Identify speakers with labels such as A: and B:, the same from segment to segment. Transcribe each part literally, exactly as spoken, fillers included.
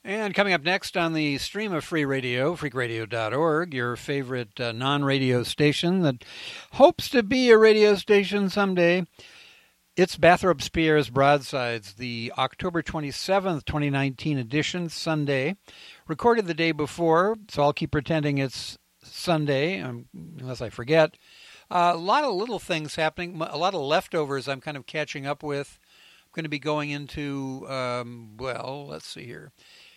A: And coming up next on the stream of Free Radio, freak radio dot org, your favorite uh, non-radio station that hopes to be a radio station someday. It's Bathrop Spears Broadsides, the October twenty-seventh, twenty nineteen edition, Sunday. Recorded the day before, so I'll keep pretending it's Sunday, um, unless I forget. Uh, a lot of little things happening, a lot of leftovers I'm kind of catching up with. I'm going to be going into, um, well, let's see here.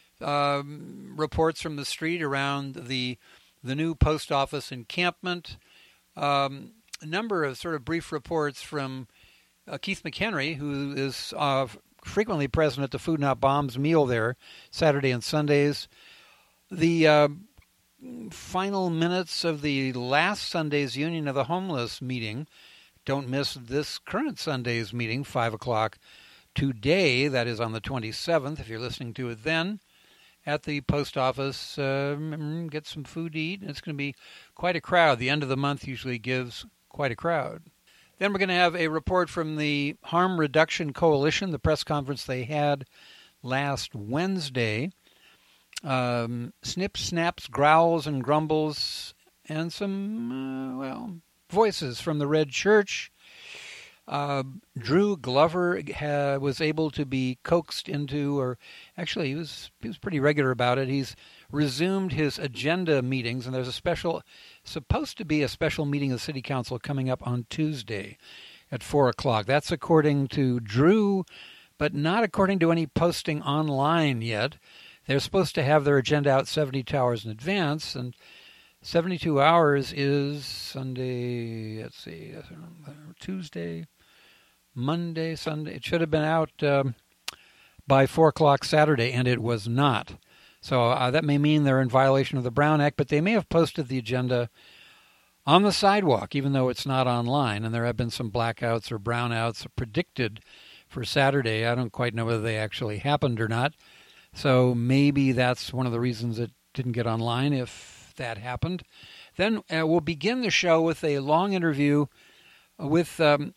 A: Um, reports from the street around the the new post office encampment. Um, a number of sort of brief reports from uh, Keith McHenry, who is uh, frequently present at the Food Not Bombs meal there, Saturday and Sundays. The uh, final minutes of the last Sunday's Union of the Homeless meeting. Don't miss this current Sunday's meeting, five o'clock today. That is on the twenty-seventh, if you're listening to it then. At the post office, uh, get some food to eat. It's going to be quite a crowd. The end of the month usually gives quite a crowd. Then we're going to have a report from the Harm Reduction Coalition, the press conference they had last Wednesday. Um, snips, snaps, growls, and grumbles, and some, uh, well, voices from the Red Church. Uh, Drew Glover ha, was able to be coaxed into, or actually he was he was pretty regular about it. He's resumed his agenda meetings, and there's a special, supposed to be a special meeting of the City Council coming up on Tuesday at four o'clock. That's according to Drew, but not according to any posting online yet. They're supposed to have their agenda out seventy-two hours in advance, and seventy-two hours is Sunday, let's see, Tuesday, Monday, Sunday. It should have been out um, by four o'clock Saturday, and it was not. So uh, that may mean they're in violation of the Brown Act, but they may have posted the agenda on the sidewalk, even though it's not online, and there have been some blackouts or brownouts predicted for Saturday. I don't quite know whether they actually happened or not. So maybe that's one of the reasons it didn't get online, if that happened. Then uh, we'll begin the show with a long interview with um,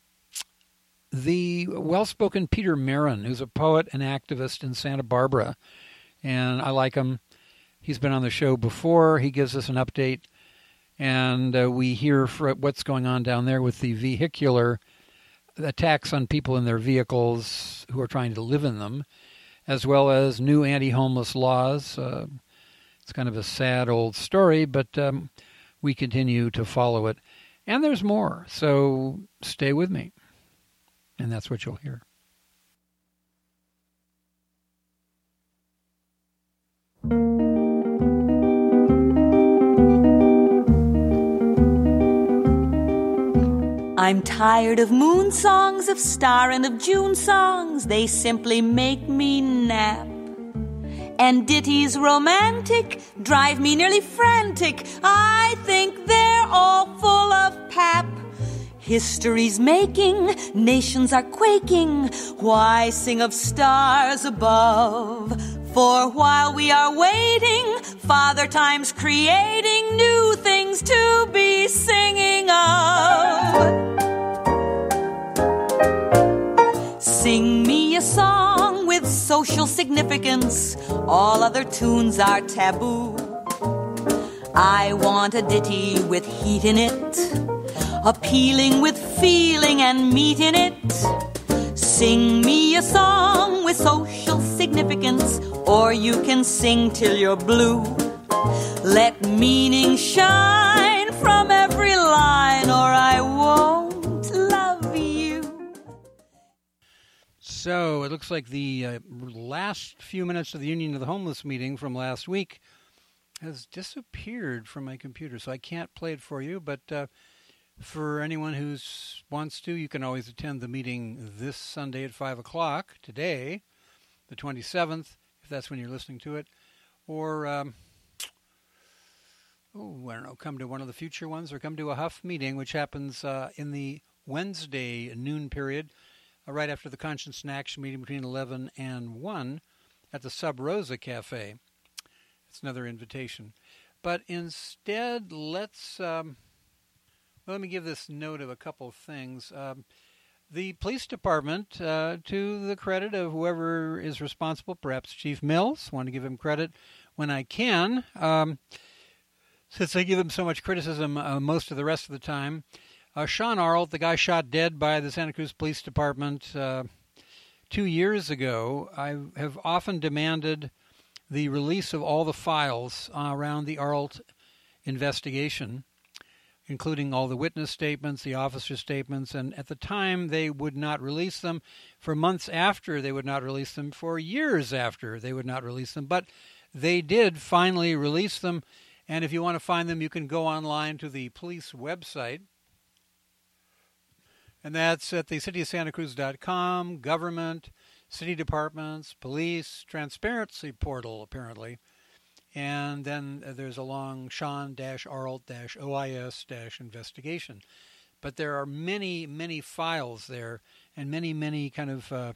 A: the well-spoken Peter Marin, who's a poet and activist in Santa Barbara. And I like him. He's been on the show before. He gives us an update. And uh, we hear for what's going on down there with the vehicular attacks on people in their vehicles who are trying to live in them, as well as new anti-homeless laws. Uh, it's kind of a sad old story, but um, we continue to follow it. And there's more, so stay with me. And that's what you'll hear.
B: I'm tired of moon songs, of star and of June songs. They simply make me nap. And ditties romantic drive me nearly frantic. I think they're all full of pap. History's making, nations are quaking. Why sing of stars above? For while we are waiting, Father Time's creating new things to be singing of. Sing me a song with social significance. All other tunes are taboo. I want a ditty with heat in it, appealing with feeling and meat in it. Sing me a song with social significance, or you can sing till you're blue. Let meaning shine from every line, or I won't love you.
A: So it looks like the uh, last few minutes of the Union of the Homeless meeting from last week has disappeared from my computer, so I can't play it for you, but uh, for anyone who wants to, you can always attend the meeting this Sunday at five o'clock, today, the twenty-seventh, if that's when you're listening to it, or, um, oh, I don't know, come to one of the future ones, or come to a Huff meeting, which happens uh, in the Wednesday noon period, uh, right after the Conscience and Action meeting between eleven and one at the Sub Rosa Cafe. It's another invitation. But instead, let's... Um, Well, let me give this note of a couple of things. Um, the police department, uh, to the credit of whoever is responsible, perhaps Chief Mills, want to give him credit when I can, um, since I give him so much criticism uh, most of the rest of the time. Uh, Sean Arlt, the guy shot dead by the Santa Cruz Police Department uh, two years ago, I have often demanded the release of all the files uh, around the Arlt investigation, including all the witness statements, the officer statements, and at the time they would not release them. For months after, they would not release them. For years after, they would not release them. But they did finally release them, and if you want to find them, you can go online to the police website, and that's at the city of santa cruz dot com, government, city departments, police, transparency portal, apparently. And then there's a long Sean-Arlt-O I S-investigation. But there are many, many files there and many, many kind of uh,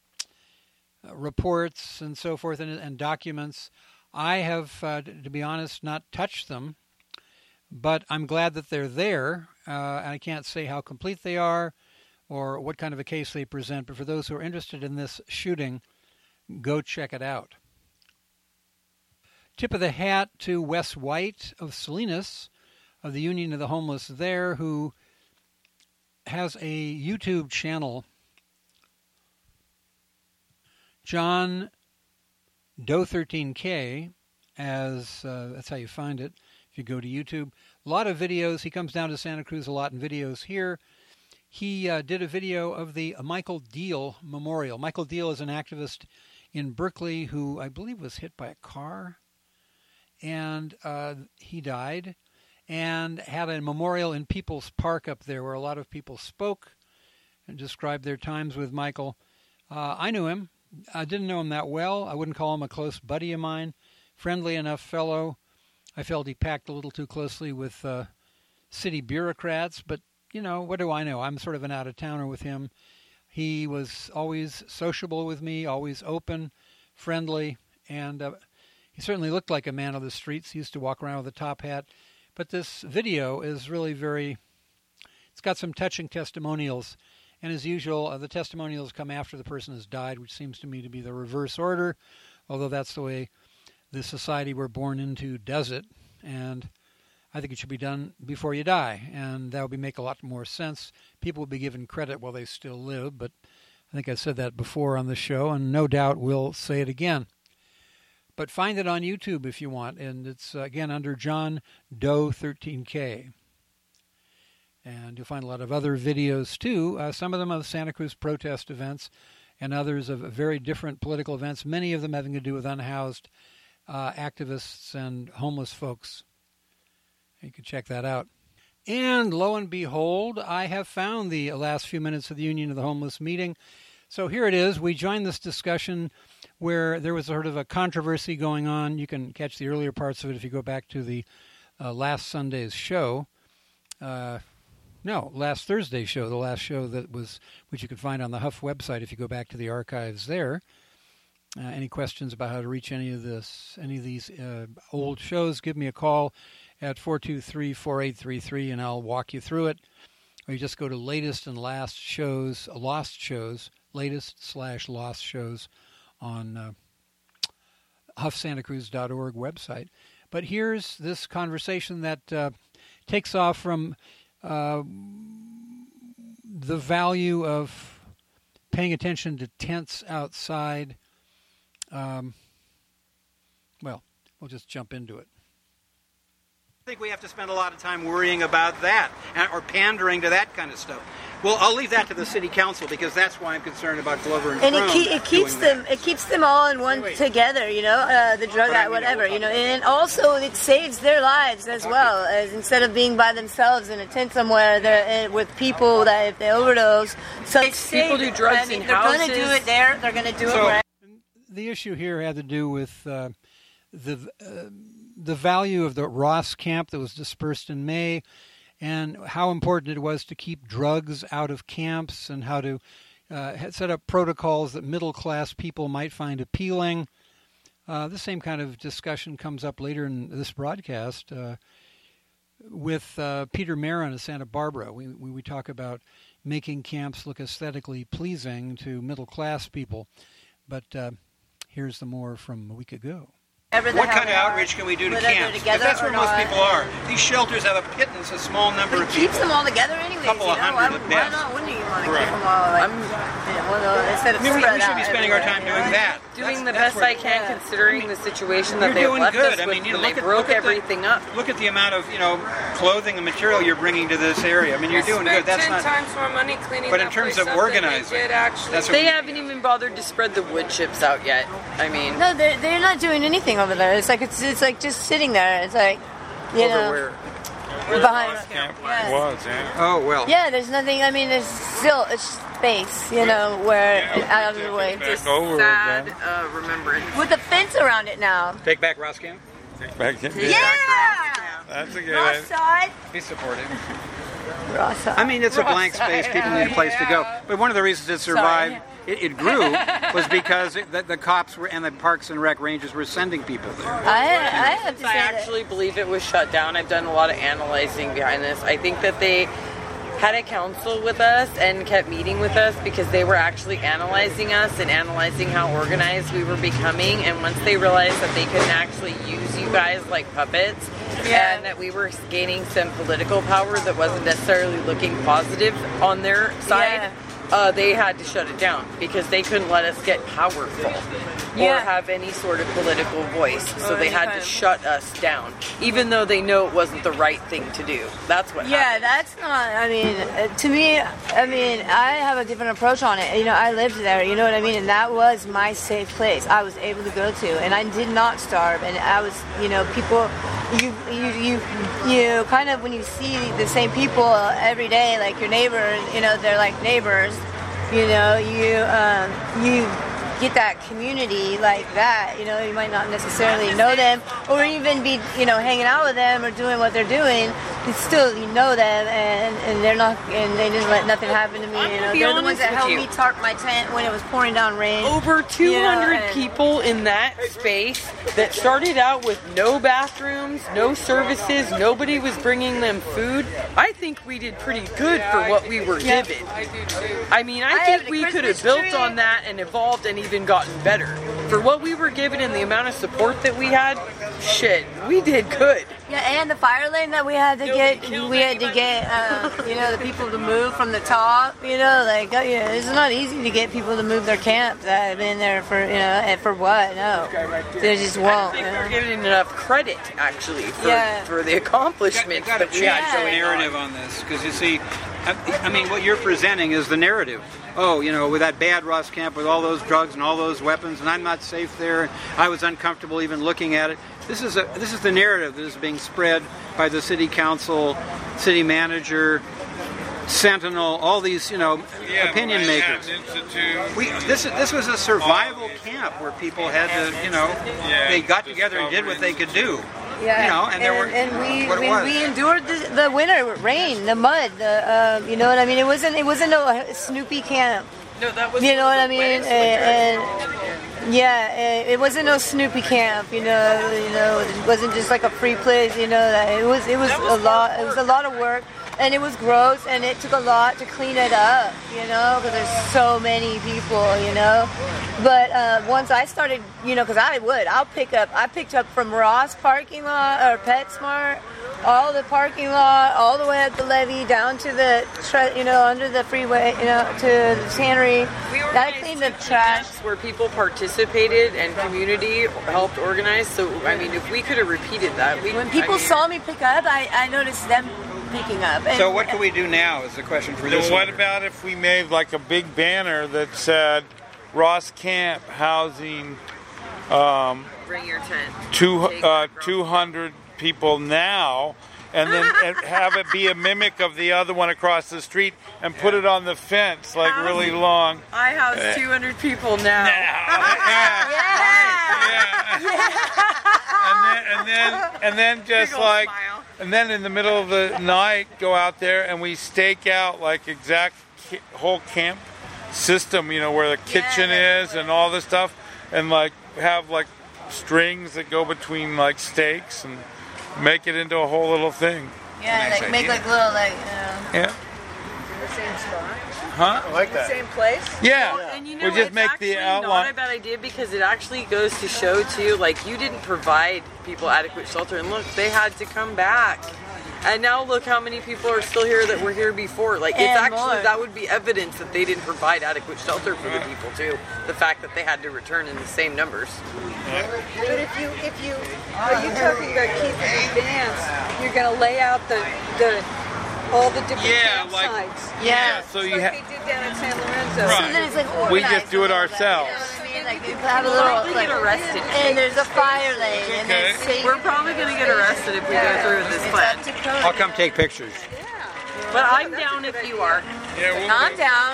A: reports and so forth and, and documents. I have, uh, to be honest, not touched them, but I'm glad that they're there. Uh, I can't say how complete they are or what kind of a case they present, but for those who are interested in this shooting, go check it out. Tip of the hat to Wes White of Salinas, of the Union of the Homeless there, who has a YouTube channel, John Doe thirteen K, as uh, that's how you find it if you go to YouTube. A lot of videos. He comes down to Santa Cruz a lot in videos here. He uh, did a video of the Michael Deal Memorial. Michael Deal is an activist in Berkeley who I believe was hit by a car, and uh, he died, and had a memorial in People's Park up there where a lot of people spoke and described their times with Michael. Uh, I knew him. I didn't know him that well. I wouldn't call him a close buddy of mine. Friendly enough fellow. I felt he packed a little too closely with uh, city bureaucrats, but, you know, what do I know? I'm sort of an out-of-towner with him. He was always sociable with me, always open, friendly, and uh, he certainly looked like a man of the streets. He used to walk around with a top hat. But this video is really very, it's got some touching testimonials. And as usual, uh, the testimonials come after the person has died, which seems to me to be the reverse order, although that's the way the society we're born into does it. And I think it should be done before you die, and that would be, make a lot more sense. People will be given credit while they still live, but I think I said that before on the show, and no doubt we'll say it again. But find it on YouTube if you want, and it's, uh, again, under John Doe thirteen K. And you'll find a lot of other videos, too, uh, some of them of Santa Cruz protest events and others of very different political events, many of them having to do with unhoused uh, activists and homeless folks. You can check that out. And lo and behold, I have found the last few minutes of the Union of the Homeless meeting. So here it is. We joined this discussion where there was sort of a controversy going on. You can catch the earlier parts of it if you go back to the uh, last Sunday's show. Uh, no, last Thursday's show, the last show that was, which you can find on the Huff website if you go back to the archives there. Uh, any questions about how to reach any of this, any of these uh, old shows, give me a call at four two three, four eight three three, and I'll walk you through it. Or you just go to latest and last shows, lost shows, latest slash lost shows on uh, huff santa cruz dot org website. But here's this conversation that uh, takes off from uh, the value of paying attention to tents outside. Um, well, we'll just jump into it. I think we have to spend a lot of time worrying about that or pandering to that kind of stuff. Well, I'll leave that to the city council because that's why I'm concerned about Glover and,
C: and
A: Crone
C: it, keep, it keeps them
A: that.
C: It keeps them all in one wait, wait. together, you know, uh, the drug out, whatever, you know, and also it saves their lives as well as instead of being by themselves in a tent somewhere they're with people that if they overdose. So
D: people do drugs I mean,
C: in
D: they're
C: houses.
D: They're going to do it there. They're going to do
A: so,
D: it right.
A: The issue here had to do with uh, the uh, the value of the Ross camp that was dispersed in May, and how important it was to keep drugs out of camps, and how to uh, set up protocols that middle-class people might find appealing. Uh, the same kind of discussion comes up later in this broadcast uh, with uh, Peter Marin of Santa Barbara. We, we we talk about making camps look aesthetically pleasing to middle-class people. But uh, here's the more from a week ago.
E: What kind of outreach can we do to camps? Because that's where most people are. These shelters have a pittance, a small number of people.
C: It keeps them all together anyways.
E: A couple
C: you
E: of
C: know?
E: hundred
C: Why,
E: at
C: why
E: best.
C: not? Wouldn't you want to
E: Right.
C: keep them all like, you know, one of those, instead of
E: I mean, we,
C: spread
E: we should be
C: out
E: spending our time
C: everywhere,
E: doing
C: right?
E: that.
F: Doing the
E: That's-
F: best
E: that's
F: I can,
E: where-
F: considering the situation that
E: You're
F: they've
E: doing
F: left
E: good.
F: us
E: I
F: with
E: mean, you know,
F: when
E: look
F: they
E: at-
F: broke
E: look at the-
F: everything up.
E: Look at the amount of, you know, clothing and material you're bringing to this area. I mean, you're doing good. That's
G: ten
E: not.
G: times more money cleaning
E: But in
G: that
E: terms
G: place
E: of
G: up than
E: organizing,
G: they did actually.
E: that's what
F: They
E: we-
F: haven't even bothered to spread the wood chips out yet. I mean,
C: No, they're, they're not doing anything over there. It's like it's it's like just sitting there. It's like, you
F: over
C: know,
F: where?
C: behind.
H: Camp
C: Yes.
H: was, yeah.
E: Oh, well.
C: Yeah, there's nothing. I mean, there's still it's space, you know, where out of the way.
H: Back over
F: Sad
H: again.
F: uh, remembrance.
C: With a fence around it now.
E: Take back Roscamp.
H: Back in.
C: Yeah.
H: That's a good
C: Ross
H: idea.
C: side.
E: Be supportive.
C: Ross side.
E: I mean, it's a blank space. People need a place to go. But one of the reasons it survived, it, it grew, was because it, the, the cops were and the Parks and Rec rangers were sending people there.
C: I, I have to say
F: I
C: that.
F: actually believe it was shut down. I've done a lot of analyzing behind this. I think that they had a council with us and kept meeting with us because they were actually analyzing us and analyzing how organized we were becoming. And once they realized that they couldn't actually use you guys like puppets,
C: Yeah.
F: and that we were gaining some political power that wasn't necessarily looking positive on their side,
C: Yeah.
F: uh, they had to shut it down because they couldn't let us get powerful
C: Yeah.
F: or have any sort of political voice. So
C: Or
F: they
C: any
F: had
C: kind
F: to
C: of-
F: shut us down, even though they know it wasn't the right thing to do. That's what
C: Yeah,
F: happened.
C: that's not. I mean, uh, to me, I mean, I have a different approach on it. You know, I lived there. You know what I mean, and that was my safe place. I was able to go to, and I did not starve. And I was, you know, people. You, you, you, you kind of when you see the same people every day, like your neighbors. You know, they're like neighbors. You know, you, um, you. get that community like that, you know, you might not necessarily know them or even be, you know, hanging out with them or doing what they're doing, but still you know them and, and they're not, and they didn't let nothing happen to me,
F: I'm
C: you
F: gonna
C: know,
F: be
C: they're the ones
F: honest
C: that
F: with
C: helped
F: you.
C: me tarp my tent when it was pouring down rain.
F: Over two hundred
C: You know, and-
F: people in that space that started out with no bathrooms, no services, nobody was bringing them food. I think we did pretty good for what we were
C: Yeah.
F: given.
G: I do too.
F: I mean, I,
C: I
F: think
C: have the
F: we could have
C: Christmas
F: built
C: tree.
F: on that and evolved and even gotten better. For what we were given and the amount of support that we had, shit, we did good.
C: Yeah, and the fire lane that we had to
F: Nobody
C: get,
F: killed
C: we had to
F: anybody.
C: get, uh, you know, the people to move from the top, you know, like, uh, yeah, it's not easy to get people to move their camps that have been there for, you know, and for what? No, they just
F: I
C: won't.
F: don't think
C: you know?
F: we're giving enough credit, actually, for,
C: Yeah.
F: for the
E: You've
F: accomplishments
E: got to
F: that we
E: change
F: had
E: the
F: going
E: narrative
F: on.
E: on this because you see, I, I mean, what you're presenting is the narrative. Oh, you know, with that bad Ross Camp with all those drugs and all those weapons, and I'm not safe there. And I was uncomfortable even looking at it. This is a this is the narrative that is being spread by the city council, city manager, Sentinel, all these, you know, opinion makers.
H: Institute.
E: We this this was a survival camp where people had to, you know,
H: Yeah,
E: they got together and did what they could do.
C: Yeah,
E: You know, and there were-
C: and we
E: what it
C: we,
E: was.
C: we endured the, the winter rain, the mud, the um, you know what I mean. It wasn't it wasn't no Snoopy camp.
F: No, that was
C: You know what I
F: the
C: mean?
F: wettest
C: And,
F: winter.
C: and yeah, and it wasn't no Snoopy camp. You know, you know, it wasn't just like a free place. You know, that it was it was,
F: That was
C: a lot.
F: hard
C: It was a
F: work.
C: lot of work, and it was gross, and it took a lot to clean it up. You know, because there's so many people. You know, but uh, once I started, you know, because I would, I'll pick up. I picked up from Ross parking lot or PetSmart. All the parking lot, all the way up the levee, down to the, tra- you know, under the freeway, you know, to the tannery.
F: We
C: I
F: organized
C: cleaned the
F: two
C: trash.
F: camps where people participated and community helped organize. So, I mean, if we could have repeated that, we,
C: When people
F: I mean,
C: saw me pick up, I, I noticed them picking up. And,
E: So what can we do now is the question for this
H: Then what
E: one.
H: about if we made like a big banner that said Ross Camp housing
F: bring your tent.
H: two
F: Take
H: uh,
F: back Ross.
H: two hundred people now, and then and have it be a mimic of the other one across the street, and put it on the fence like really long.
F: I house two hundred people now.
H: And then, and then, and then just
F: Big old
H: like,
F: smile.
H: and then in the middle of the night, go out there and we stake out like exact ki- whole camp system, you know, where the kitchen is and all this stuff, and like have like strings that go between like stakes and make it into a whole little thing.
C: yeah,
E: Nice
C: like make
E: idea.
C: like little like, you know.
H: Yeah.
G: same spot?
H: Huh?
I: I like that.
G: Same place?
H: Yeah.
F: Well, and you know,
H: we just
F: it's
H: make
F: actually
H: the
F: not
H: outline.
F: a bad idea because it actually goes to show too, like you didn't provide people adequate shelter, and look, they had to come back. And now look how many people are still here that were here before. Like it's
C: And
F: actually
C: more.
F: that would be evidence that they didn't provide adequate shelter for the people too. The fact that they had to return in the same numbers.
G: But if you, if you, are you talking about keeping advance? You're going to lay out the, the, all the different
H: Yeah,
G: campsites.
H: like-
C: Yeah.
H: So
G: Like
H: you
G: they
H: have.
G: did down at San Lorenzo.
H: Right.
C: So then it's like
H: We
C: organized
H: just do it
C: a little bit,
H: ourselves.
C: You know what I mean? Like you have a little,
F: We'll
C: like,
F: get arrested.
C: and there's a fire lane, and
H: Okay.
C: there's safe.
F: We're probably going to get arrested if we go through with this
C: It's
F: plan.
C: up to code.
E: I'll come take pictures.
F: But I'm down if you are.
H: Yeah, we'll
C: I'm
H: do-
C: down.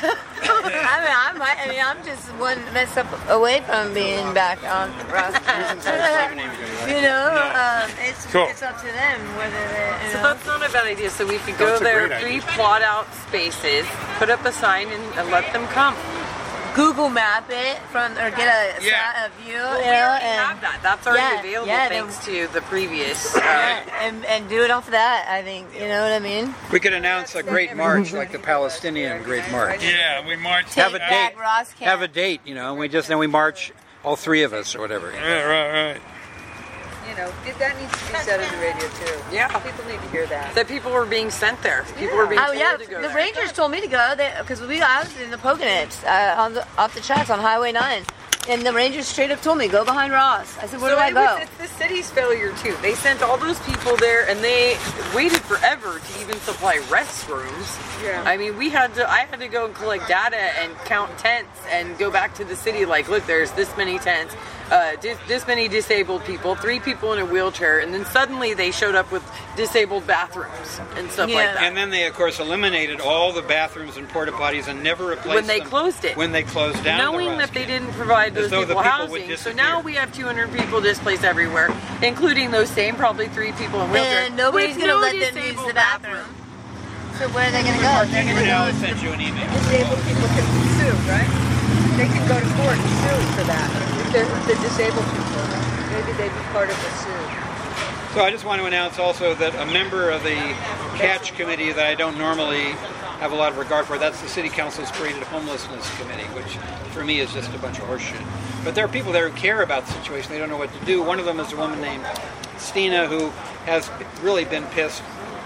C: I mean, I might. I mean, I'm just one mess up away from being back on Ross. You know, um, it's
H: Cool.
C: it's up to them whether they. You
F: So
C: know.
F: that's not a bad idea. So we could go
I: That's a
F: there,
I: great
F: three
I: idea.
F: plot out spaces, put up a sign, and, and let them come.
C: Google map it from or get a,
H: Yeah.
C: a view.
F: Well,
C: you
F: we
C: know,
F: already
C: and,
F: have that. That's already
C: yeah,
F: available
C: yeah,
F: thanks to the previous.
C: yeah,
F: Uh,
C: and and do it off that. I think you know what I mean.
E: We could announce a great march like the Palestinian Great March.
H: Yeah, we march.
C: Take
E: Have a
C: back
E: date.
C: Ross Camp.
E: Have a date, you know, and we just then we march all three of us or whatever.
H: Right, right, right.
G: You know, that needs to be said on the radio too.
F: Yeah.
G: People need to hear that.
F: that people were being sent there. People were being
C: Oh
F: told
C: yeah,
F: to go
C: the
F: there.
C: Rangers told me to go because we I was in the Poconos uh, on the off the tracks on Highway nine, and the Rangers straight up told me go behind Ross. I said, where
F: So
C: do I
F: it
C: go?
F: was, it's the city's failure too. They sent all those people there, and they waited forever to even supply restrooms.
G: Yeah.
F: I mean, we had to. I had to go and collect data and count tents and go back to the city. Like, look, there's this many tents, uh, dis- this many disabled people, three people in a wheelchair, and then suddenly they showed up with disabled bathrooms and stuff
C: Yeah.
F: like that.
E: And then they, of course, eliminated all the bathrooms and porta potties and never replaced
F: When they
E: them
F: closed it.
E: When they closed down,
F: Knowing
E: the
F: that they
E: Ross
F: didn't provide
E: As
F: those
E: though the
F: people,
E: people would
F: housing, so
E: disappear.
F: now we have two hundred people displaced everywhere, including those same probably three people in wheelchairs.
C: And nobody's
F: with
C: gonna
F: no
C: let them use
F: disabled
C: the bathroom. So where are they gonna go? They're
E: camp.
C: gonna
E: Now
C: go.
E: I sent you an email.
G: Disabled people can sue, right? They can go to court and sue for that. If they're the disabled people, maybe they'd be part of the sue.
E: So I just want to announce also that a member of the Catch Committee that I don't normally have a lot of regard for, that's the City Council's Created Homelessness Committee, which for me is just a bunch of horseshit. But there are people there who care about the situation. They don't know what to do. One of them is a woman named Stina who has really been pissed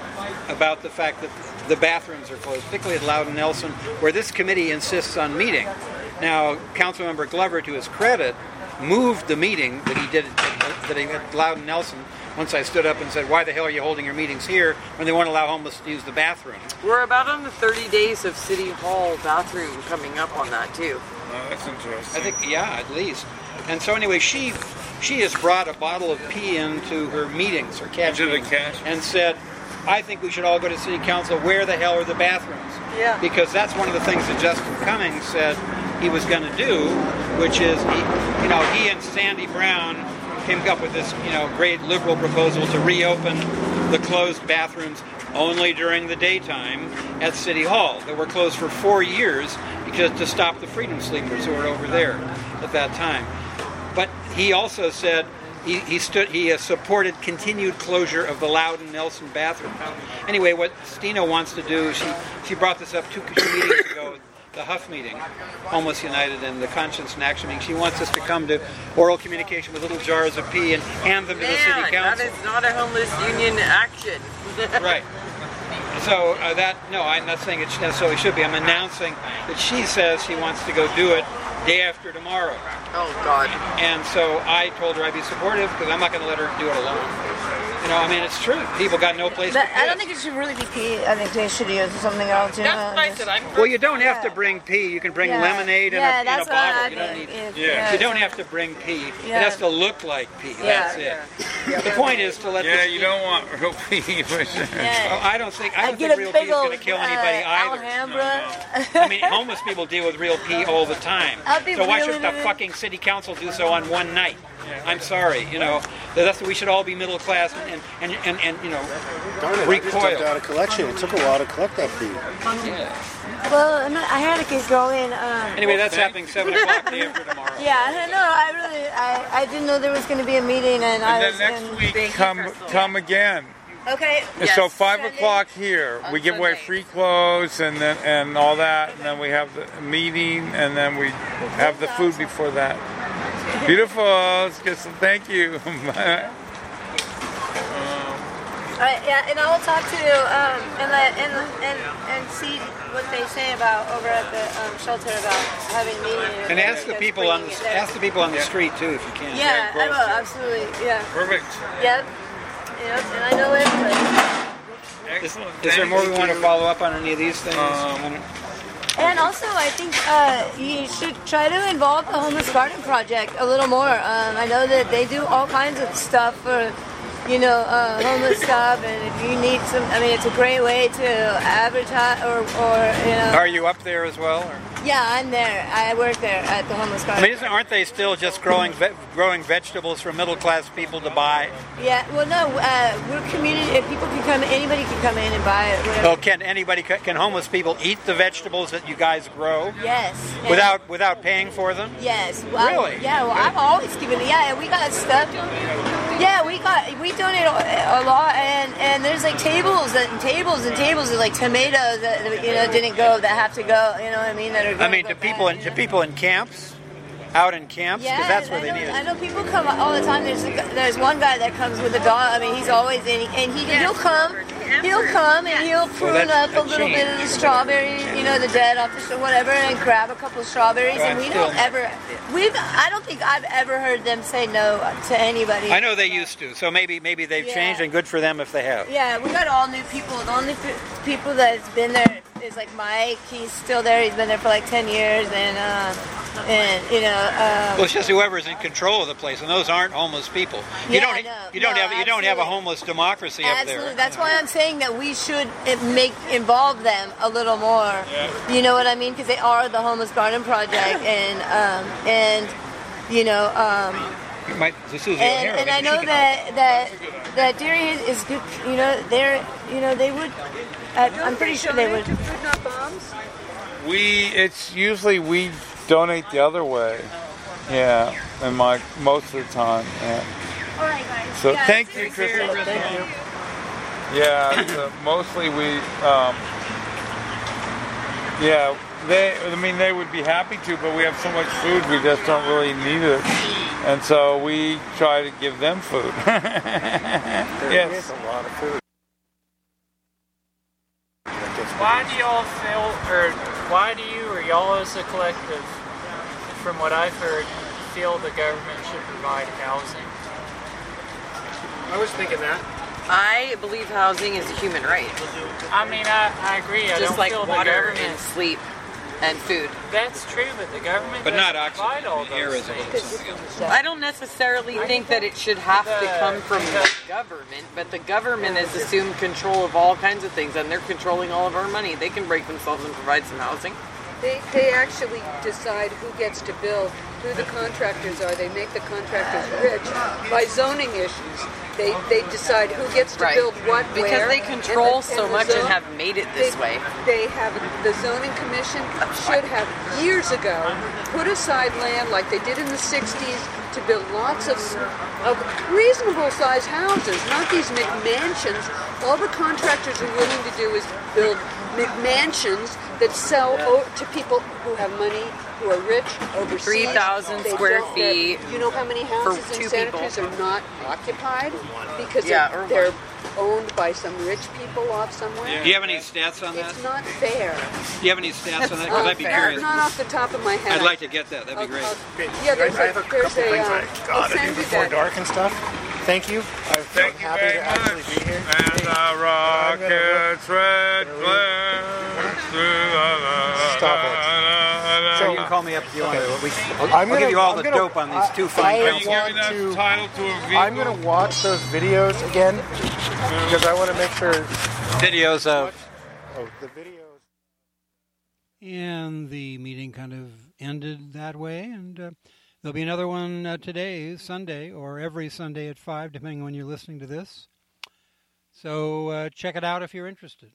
E: about the fact that the bathrooms are closed, particularly at Loudon Nelson, where this committee insists on meeting. Now, Councilmember Glover, to his credit, moved the meeting that he did that he at Loudon Nelson. Once I stood up and said, "Why the hell are you holding your meetings here when they won't allow homeless to use the bathroom?"
F: We're about on the thirty days of City Hall bathroom coming up on that too.
H: Oh, that's interesting.
E: I think, yeah, at least. And so anyway, she she has brought a bottle of pee into her meetings, her catch
H: Into the
E: meetings,
H: catch.
E: and said, "I think we should all go to City Council. Where the hell are the bathrooms?"
F: Yeah.
E: Because that's one of the things that Justin Cummings said he was going to do, which is, he, you know, he and Sandy Brown came up with this, you know, great liberal proposal to reopen the closed bathrooms only during the daytime at City Hall that were closed for four years because to stop the Freedom Sleepers who were over there at that time. But he also said he, he stood he uh, supported continued closure of the Loudon Nelson bathroom. Anyway, what Stina wants to do, she she brought this up two, two meetings ago. The Huff meeting, Homeless United, and the Conscience and Action meeting. She wants us to come to oral communication with little jars of pee and hand them to the city
F: Man,
E: council.
F: that is not a homeless union action.
E: Right. So uh, that, no, I'm not saying it necessarily should be. I'm announcing that she says she wants to go do it day after tomorrow.
F: Oh God.
E: And so I told her I'd be supportive because I'm not going to let her do it alone. You know, I mean, it's true. People got no place
C: But
E: to piss.
C: I don't think it should really be pee. I think they should use something else. You
F: That's
C: know,
F: what I
C: just-
F: said. I'm
E: Well, you don't have to
C: Yeah.
E: bring pee. You can bring
C: Yeah.
E: lemonade in,
C: Yeah,
E: a, in a
C: that's what
E: bottle.
C: I
E: You don't
C: think.
E: need.
C: If-
H: Yeah.
E: You don't have to bring pee. It
C: Yeah.
E: has to look like pee.
C: Yeah.
E: That's it. The point is to let.
H: Yeah,
E: this
H: you
E: pee-
H: don't want real pee. For sure.
E: Oh,
C: Yeah.
E: I don't think. I
C: I
E: don't
C: get
E: think
C: a
E: real pee
C: big
E: is
C: old
E: going to kill
C: uh,
E: anybody either.
C: Alhambra.
E: I mean, homeless people deal with real pee all the time.
C: I'll be
E: So why
C: really,
E: shouldn't the
C: really-
E: fucking city council do so on one night? I'm sorry, you know. That's we should all be middle class and and, and, and you know
I: Darn it, I just
E: recoil.
I: dumped out a collection. It took a while to collect that pee.
C: Well, I'm not, I had to get going. Um,
E: Anyway, that's happening seven o'clock day after tomorrow.
C: yeah, no, I really, I, I didn't know there was going to be a meeting, and, I
H: And
C: was
H: then next
C: in,
H: week,
F: Thank you
H: come
F: for-
H: come again.
C: Okay.
H: And
C: Yes.
H: so five
C: Sunday.
H: o'clock here,
F: On
H: we give away
F: Sundays.
H: free clothes and then and all that, and then we have the meeting, and then we have the food before that. Beautiful. Let's get some thank you.
C: All right, yeah, and I will talk to um, and let and and and see what they say about over at the um, shelter about having meetings.
E: And ask the people on the, ask the people on the street too, if you can.
C: Yeah, I will absolutely. Yeah.
H: Perfect.
C: Yep. Yep. And I know everybody.
E: Is, is there more we want to follow up on any of these things?
H: Um,
C: And also, I think uh, you should try to involve the Homeless Garden Project a little more. Um, I know that they do all kinds of stuff for, you know, uh, homeless stuff, and if you need some, I mean, it's a great way to advertise or, or you know.
E: Are you up there as well? Or?
C: Yeah, I'm there. I work there at the Homeless
E: I
C: Garden.
E: mean, isn't, aren't they still just growing ve- growing vegetables for middle class people to buy?
C: Yeah, well, no, uh, we're community. If people can come, anybody can come in and buy it. Whatever.
E: Oh, can anybody? Can homeless people eat the vegetables that you guys grow?
C: Yes. and-
E: Without without paying for them?
C: Yes. Well,
E: Really?
C: Yeah. Well, I've always given. Yeah, we got stuff. Yeah, we got we donate a, a lot, and and there's like tables and tables and tables of like tomatoes that you know didn't go that have to go. You know what I mean? That are.
E: I
C: gonna
E: mean,
C: go
E: do
C: back,
E: people in
C: you
E: do
C: know?
E: people in camps, out in camps? Because
C: Yeah,
E: that's where
C: I
E: they
C: know,
E: need
C: I
E: it.
C: know people come all the time. There's a, gu- there's one guy that comes with a dog. I mean, he's always in, and he he'll come, he'll come and he'll prune
E: that's
C: up a
E: a
C: little
E: change.
C: bit of the strawberries, you know, the dead off the sh- whatever, and grab a couple of strawberries.
E: Well,
C: and we
E: still-
C: don't ever, we've I don't think I've ever heard them say no to anybody.
E: I know they used to, so maybe maybe they've
C: Yeah.
E: changed, and good for them if they have.
C: Yeah, we got all new people. The only pe- people that's been there is like Mike. He's still there. He's been there for like ten years, and uh, and you know. Um,
E: Well, it's just whoever's in control of the place, and those aren't homeless people. You
C: Yeah,
E: don't
C: I know.
E: you don't
C: No,
E: have you don't have a
C: absolutely.
E: homeless democracy up
C: Absolutely.
E: there.
C: That's why I'm saying that we should uh, make involve them a little more. You know what I mean? Because they are the Homeless Garden Project, and um, and you know, um,
E: My, this is
C: and, and I know that that that Deary is, is good. You know, they're you know they would. I, I'm pretty sure they would.
G: Food Not Bombs?
H: We it's usually we donate the other way. Yeah, and my most of the time. Yeah.
C: All right, guys.
H: So
C: Yeah,
H: thank
C: it's-
H: you, Kristen. Thank you. Yeah, so mostly we. Um, yeah, they. I mean, they would be happy to, but we have so much food, we just don't really need it, and so we try to give them food.
I: There
H: Yes.
I: is a lot of food.
J: Why do y'all feel, or why do you or y'all as a collective, from what I've heard, feel the government should provide housing?
K: I was thinking that.
F: I believe housing is a human right.
J: I mean, I, I agree. I
F: Just
J: don't
F: like
J: feel the
F: water
J: government.
F: and sleep and food.
J: That's true, but the government
E: But not
J: doesn't provide all
E: oxygen. Air
J: those
E: is a little
J: things.
E: something else.
F: I don't necessarily think that it should have to come from the government, but the government has assumed control of all kinds of things, and they're controlling all of our money. They can break themselves and provide some housing.
G: They, they actually decide who gets to build, who the contractors are. They make the contractors rich by zoning issues. They they decide who gets to
F: Right.
G: build what,
F: Because
G: where.
F: they control
G: and the-
F: so
G: and the
F: much and
G: zone-
F: have made it this
G: they,
F: way.
G: They have, the zoning commission should have years ago put aside land like they did in the sixties to build lots of, of reasonable sized houses, not these McMansions. All the contractors are willing to do is build McMansions that sell o- to people who have money, who are rich, overseas.
F: three thousand
G: They
F: square
G: don't- they're-
F: feet
G: You know how many
F: for
G: houses
F: two
G: in Santa
F: people.
G: Cruz are not occupied? Because
F: Yeah,
G: they're,
F: or
G: they're owned by some rich people off somewhere?
E: Do you have any stats on that?
G: It's not fair.
E: Do you have any stats on that? Because
G: Not
E: I'd be
G: fair.
E: curious.
G: Not off the top of my head.
E: I'd like to get that. That'd be great.
G: I'll- yeah, there's
I: I have a
G: a, there's
I: couple
G: a,
I: things
G: uh,
I: I
G: I'll
I: gotta
G: send
I: do
G: you
I: before
G: that.
I: dark and stuff. Thank you. I'm
H: Thank you
I: happy
H: very
I: to actually
H: much.
I: be here.
H: And the rockets red glare through the
I: Stop it.
E: So you can call me up if you want to. We, I'll,
I: I'm
E: I'll
I: gonna-
E: give you all
I: I'm
E: the
I: gonna-
E: dope on these two
I: I-
E: fine
I: I
H: Are you
E: films.
I: want
H: giving that
I: to-
H: title to a vehicle?
I: I'm going to watch those videos again because I want to make sure.
E: Videos of.
I: Oh, the videos.
A: And the meeting kind of ended that way, and uh, there'll be another one uh, today, Sunday, or every Sunday at five, depending on when you're listening to this. So uh, check it out if you're interested.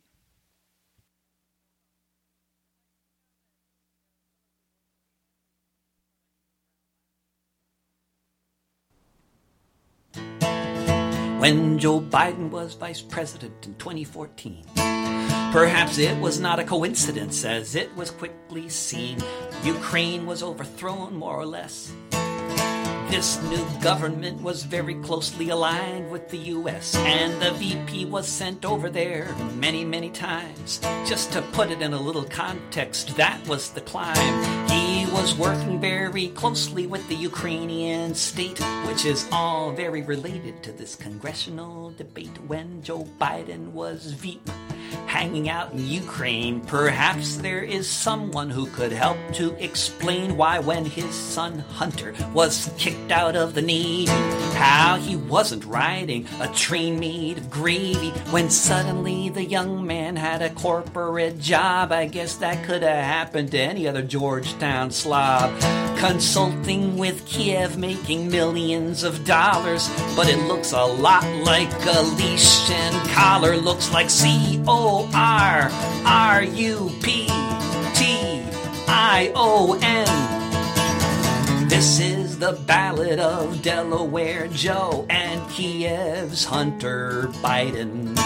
L: when Joe Biden was vice president in twenty fourteen. Perhaps it was not a coincidence, as it was quickly seen Ukraine was overthrown, more or less. This new government was very closely aligned with the U S, and the V P was sent over there many, many times. Just to put it in a little context, that was the climb. He was working very closely with the Ukrainian state, which is all very related to this congressional debate when Joe Biden was V P hanging out in Ukraine. Perhaps there is someone who could help to explain why when his son Hunter was kicked out of the Navy, how he wasn't riding a train made of gravy when suddenly the young man had a corporate job. I guess that could have happened to any other Georgetown slob. Consulting with Kiev, making millions of dollars, but it looks a lot like a leash and collar. Looks like C O R R U P T I O N. This is the Ballad of Delaware Joe and Kiev's Hunter Biden.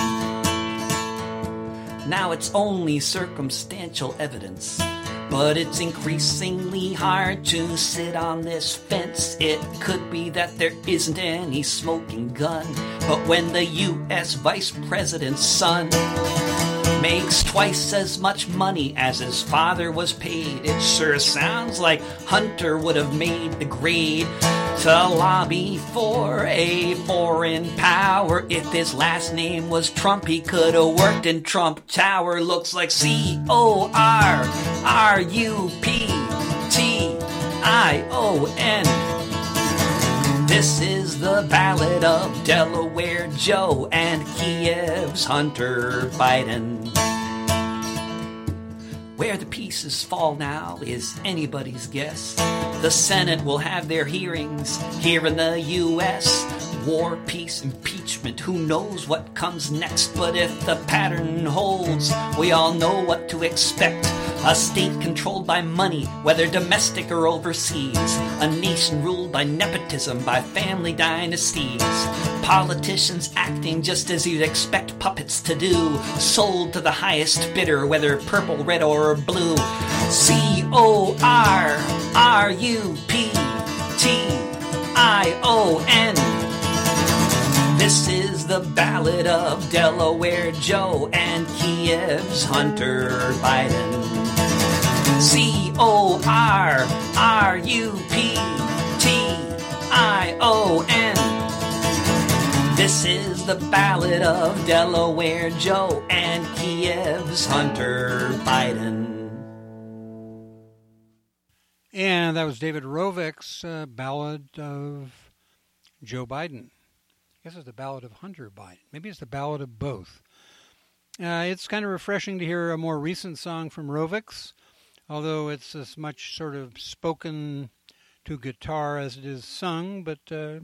L: Now it's only circumstantial evidence, but it's increasingly hard to sit on this fence. It could be that there isn't any smoking gun, but when the U S vice president's son makes twice as much money as his father was paid, it sure sounds like Hunter would have made the grade to lobby for a foreign power. If his last name was Trump, he could have worked in Trump Tower. Looks like C O R R U P T I O N. This is the Ballad of Delaware Joe and Kiev's Hunter Biden. Where the pieces fall now is anybody's guess. The Senate will have their hearings here in the U S War, peace, impeachment, who knows what comes next? But if the pattern holds, we all know what to expect. A state controlled by money, whether domestic or overseas. A nation ruled by nepotism, by family dynasties. Politicians acting just as you'd expect puppets to do. Sold to the highest bidder, whether purple, red, or blue. C O R R U P T I O N. This is the Ballad of Delaware Joe and Kiev's Hunter Biden. C O R R U P T I O N. This is the Ballad of Delaware Joe and Kiev's Hunter Biden.
A: And that was David Rovick's uh, Ballad of Joe Biden. I guess it's the Ballad of Hunter Biden. Maybe it's the Ballad of both. Uh, it's kind of refreshing to hear a more recent song from Rovick's, although it's as much sort of spoken to guitar as it is sung. But uh,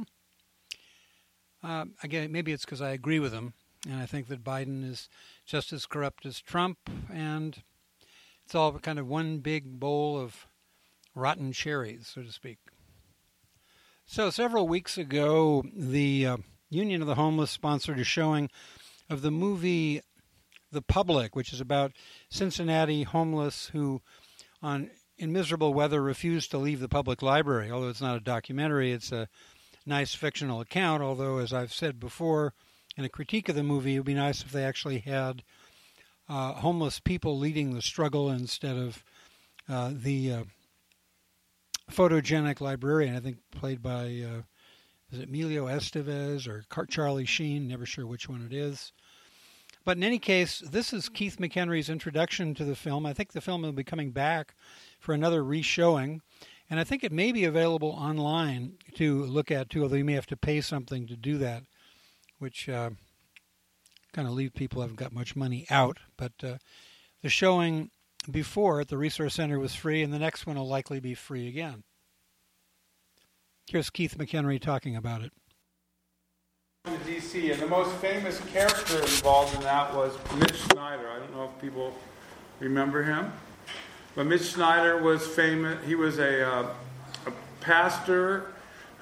A: uh, again, maybe it's because I agree with him, and I think that Biden is just as corrupt as Trump, and it's all kind of one big bowl of rotten cherries, so to speak. So several weeks ago, the uh, Union of the Homeless sponsored a showing of the movie The Public, which is about Cincinnati homeless who, on in miserable weather, refused to leave the public library. Although it's not a documentary, it's a nice fictional account, although, as I've said before, in a critique of the movie, it would be nice if they actually had uh, homeless people leading the struggle instead of uh, the uh, photogenic librarian, I think played by, uh, is it Emilio Estevez or Car- Charlie Sheen? Never sure which one it is. But in any case, this is Keith McHenry's introduction to the film. I think the film will be coming back for another re-showing, and I think it may be available online to look at, too, although you may have to pay something to do that, which uh, kind of leave people who haven't got much money out. But uh, the showing before at the Resource Center was free, and the next one will likely be free again. Here's Keith McHenry talking about it.
H: In D C, and the most famous character involved in that was Mitch Snyder. I don't know if people remember him, but Mitch Snyder was famous. He was a, uh, a pastor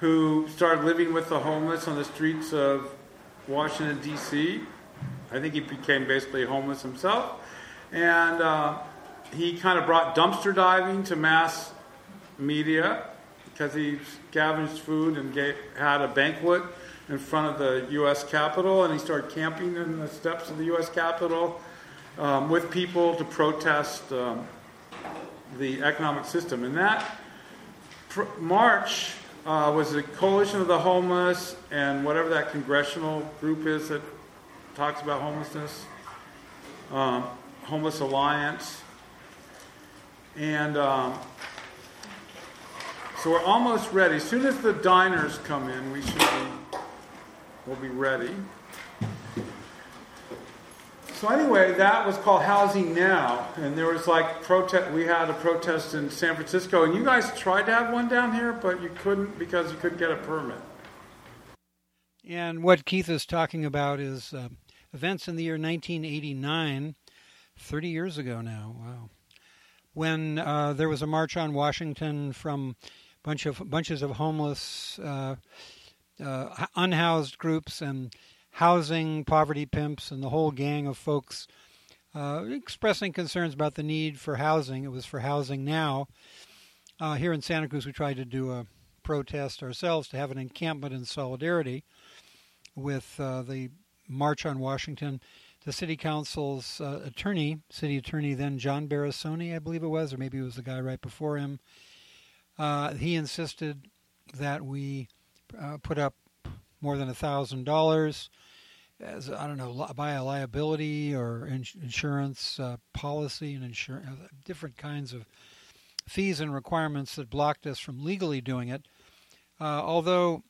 H: who started living with the homeless on the streets of Washington, D C I think he became basically homeless himself. And uh, he kind of brought dumpster diving to mass media because he scavenged food and gave, had a banquet in front of the U S Capitol, and he started camping in the steps of the U S Capitol um, with people to protest um, the economic system. And that pr- march uh, was the Coalition of the Homeless and whatever that congressional group is that talks about homelessness, um, Homeless Alliance. And um, so we're almost ready. As soon as the diners come in, we should be, we'll be ready. So anyway, that was called Housing Now, and there was like protest. We had a protest in San Francisco, and you guys tried to have one down here, but you couldn't because you couldn't get a permit.
A: And what Keith is talking about is uh, events in the year nineteen eighty-nine, thirty years ago now. Wow, when uh, there was a march on Washington from bunch of bunches of homeless, uh, uh, unhoused groups and housing poverty pimps and the whole gang of folks uh, expressing concerns about the need for housing. It was for Housing Now. Uh, here in Santa Cruz, we tried to do a protest ourselves to have an encampment in solidarity with uh, the March on Washington. The city council's uh, attorney, city attorney then John Barasoni, I believe it was, or maybe it was the guy right before him, uh, he insisted that we uh, put up more than one thousand dollars as, I don't know, buy a liability or ins- insurance uh, policy and insurance, different kinds of fees and requirements that blocked us from legally doing it. Uh, although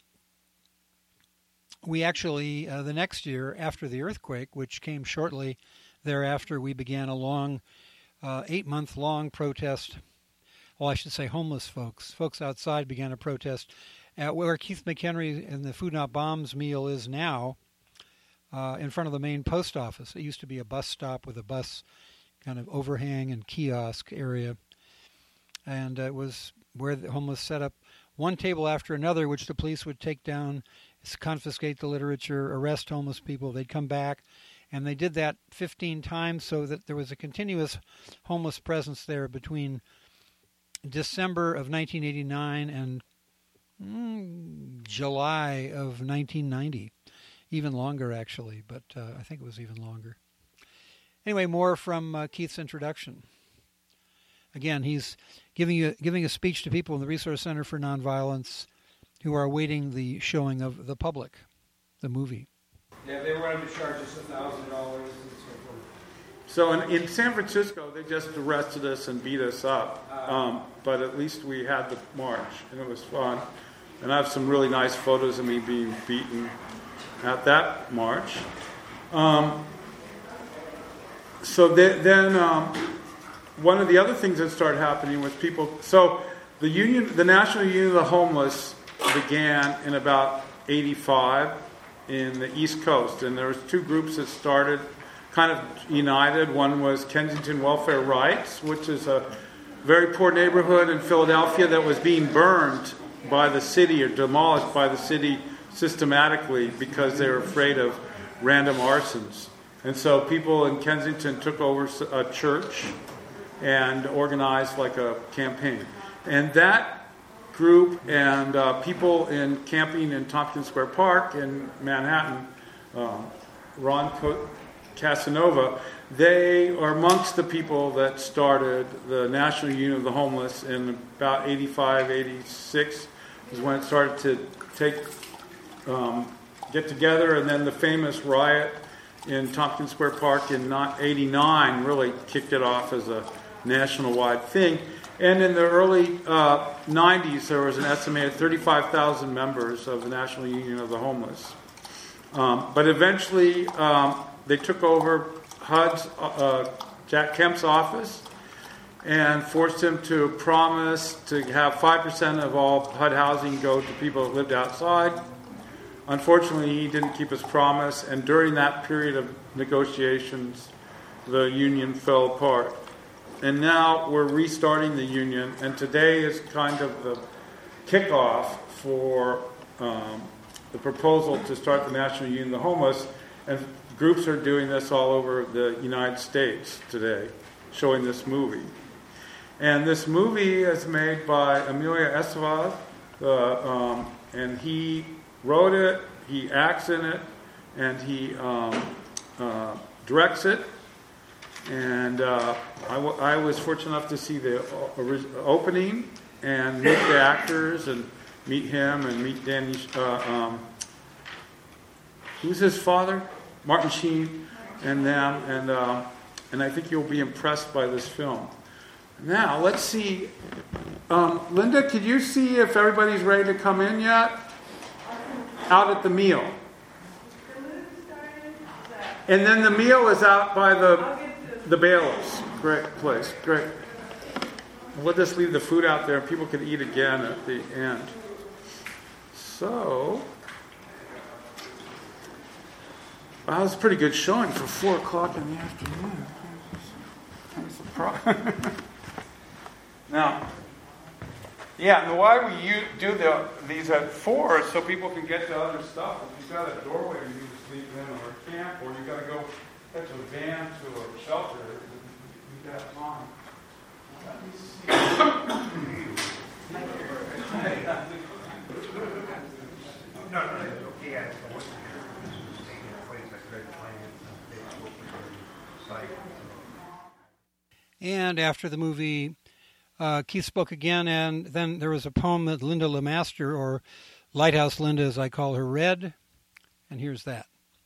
A: we actually, uh, the next year after the earthquake, which came shortly thereafter, we began a long, uh, eight-month-long protest. Well, I should say homeless folks. Folks outside began a protest at where Keith McHenry and the Food Not Bombs meal is now, uh, in front of the main post office. It used to be a bus stop with a bus kind of overhang and kiosk area. And uh, it was where the homeless set up one table after another, which the police would take down, confiscate the literature, arrest homeless people. They'd come back, and they did that fifteen times, so that there was a continuous homeless presence there between December of nineteen eighty-nine and mm, July of nineteen ninety. Even longer, actually, but uh, I think it was even longer. Anyway, more from uh, Keith's introduction. Again, he's giving you, giving a speech to people in the Resource Center for Nonviolence who are awaiting the showing of The Public, the movie.
K: Yeah, they wanted to charge us one thousand dollars and so forth.
H: So in, in San Francisco, they just arrested us and beat us up. Um, but at least we had the march, and it was fun. And I have some really nice photos of me being beaten at that march. Um, so they, then um, one of the other things that started happening was people... So the union, the National Union of the Homeless began in about eighty-five in the East Coast. And there was two groups that started kind of united. One was Kensington Welfare Rights, which is a very poor neighborhood in Philadelphia that was being burned by the city or demolished by the city systematically because they were afraid of random arsons. And so people in Kensington took over a church and organized like a campaign. And that group and uh, people in camping in Tompkins Square Park in Manhattan, uh, Ron Co- Casanova, they are amongst the people that started the National Union of the Homeless in about eighty-five, eighty-six is when it started to take um, get together, and then the famous riot in Tompkins Square Park in eighty-nine really kicked it off as a national-wide thing. And in the early uh, nineties, there was an estimated thirty-five thousand members of the National Union of the Homeless. Um, but eventually, um, they took over H U D's, uh, Jack Kemp's office, and forced him to promise to have five percent of all H U D housing go to people that lived outside. Unfortunately, he didn't keep his promise, and during that period of negotiations, the union fell apart. And now we're restarting the union, and today is kind of the kickoff for um, the proposal to start the National Union of the Homeless, and groups are doing this all over the United States today, showing this movie. And this movie is made by Emilio Estevez, uh, um, and he wrote it, he acts in it, and he um, uh, directs it. And uh, I, w- I was fortunate enough to see the o- opening and meet the actors and meet him and meet Danny. Uh, um, who's his father? Martin Sheen and them. And uh, and I think you'll be impressed by this film. Now let's see. Um, Linda, could you see if everybody's ready to come in yet? Out at the meal. And then the meal is out by the the bailiffs. Great place. Great. We'll just leave the food out there and people can eat again at the end. So, well, that was a pretty good showing for four o'clock in the afternoon. I'm surprised. Now, yeah, and why we u- do the, these at four is so people can get to other stuff. If you've got a doorway you can sleep in or a camp, or you've got to go catch a van to a shelter, you've got time. Let me see.
K: No, no, no. Yeah.
A: And after the movie, uh, Keith spoke again, and then there was a poem that Linda LeMaster, or Lighthouse Linda as I call her, read. And here's that.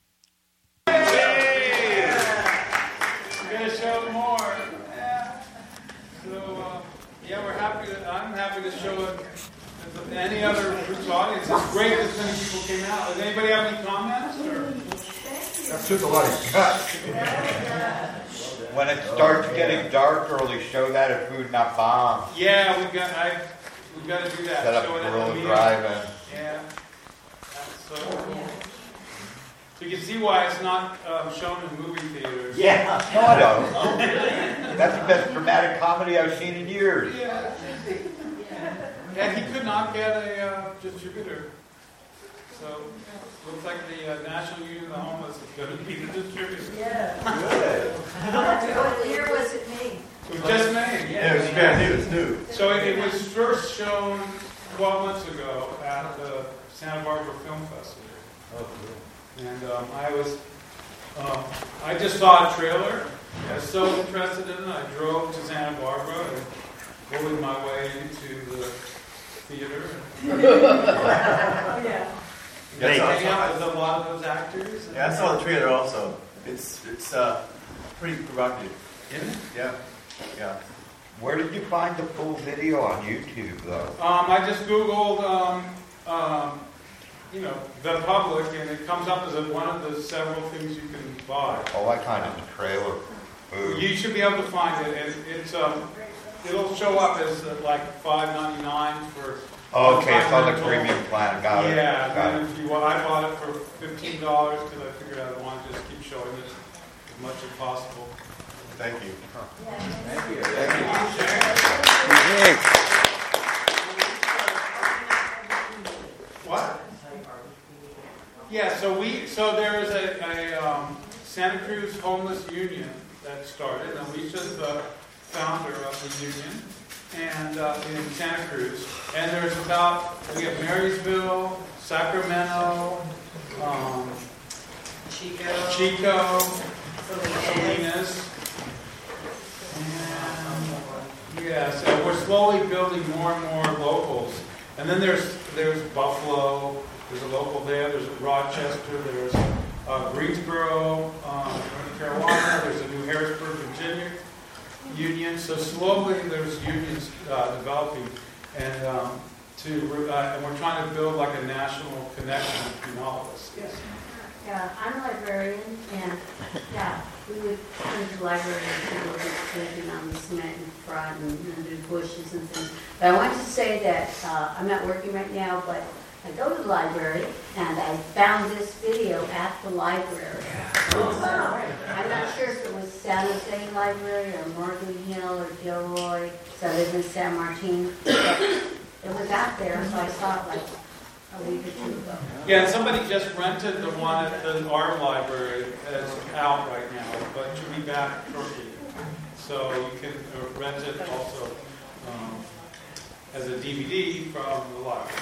H: Hey! We're going to show more. Yeah. So, uh, yeah, we're happy to, I'm happy to show it. If any other groups audience, it's great that so many people came out. Does anybody have any comments? Or?
M: That took a lot of guts. When it starts getting dark early, show that at Food Not Bombs.
H: Yeah, we've got I we've got to do that.
M: Set up
H: show
M: a
H: it at
M: grill
H: the
M: and
H: meal.
M: drive-in.
H: Yeah. That's so cool. So you can see why it's not um, shown in movie theaters.
M: Yeah, thought of. That's the best dramatic comedy I've seen in years.
H: Yeah. And he could not get a uh, distributor. So looks like the uh, National Union of the Homeless is going to be the distributor.
N: Yeah. Good. What year was it made?
H: It was just made.
M: Yeah, it was brand new. It's new.
H: So it, it was first shown twelve months ago at the Santa Barbara Film Festival.
M: Oh, cool.
H: And um, I was, um, I just saw a trailer. I was so interested in it. I drove to Santa Barbara and bullied my way into the theater.
N: Yeah.
H: Got to hang out with a lot of those actors.
O: Yeah, I saw the trailer also. It's it's uh, pretty provocative.
H: Isn't it?
O: Yeah. Yeah.
M: Where did you find the full video on YouTube, though?
H: Um, I just Googled, um, um, you know, the public, and it comes up as a, one of the several things you can buy.
M: Oh, I kind of the trailer. Food.
H: You should be able to find it, and it's um, it'll show up as uh, like five ninety-nine for.
M: Oh, okay, it's on the premium plan. Got it.
H: Yeah,
M: Got
H: and
M: it.
H: if you want, I bought it for fifteen dollars because I figured I wanted to just keep showing it as much as possible.
O: Thank you.
M: Thank you.
H: What? Yeah, so we so there is a, a um, Santa Cruz Homeless Union that started, and Alicia's the founder of the union, and uh, in Santa Cruz. And there's about we have Marysville, Sacramento, um,
F: Chico,
H: Chico, Salinas. And, yeah, so we're slowly building more and more locals. And then there's there's Buffalo, there's a local there, there's Rochester, there's uh, Greensboro, um, North Carolina, there's a New Harrisburg, Virginia union. So slowly there's unions uh, developing, and um, to uh, and we're trying to build like a national connection between all of us. Yes.
N: Yeah, I'm a librarian, and yeah, we would come to the library and people would be planting on the cement in front and, and do bushes and things. But I wanted to say that uh, I'm not working right now, but I go to the library, and I found this video at the library. I'm not sure if it was San Jose Library or Morgan Hill or Gilroy, so I live in San Martin. But it was out there, so I saw it like a week or two ago.
H: Yeah, and somebody just rented the one at the art library that's out right now, but it should be back shortly. So you can uh, rent it also um, as a D V D from the library.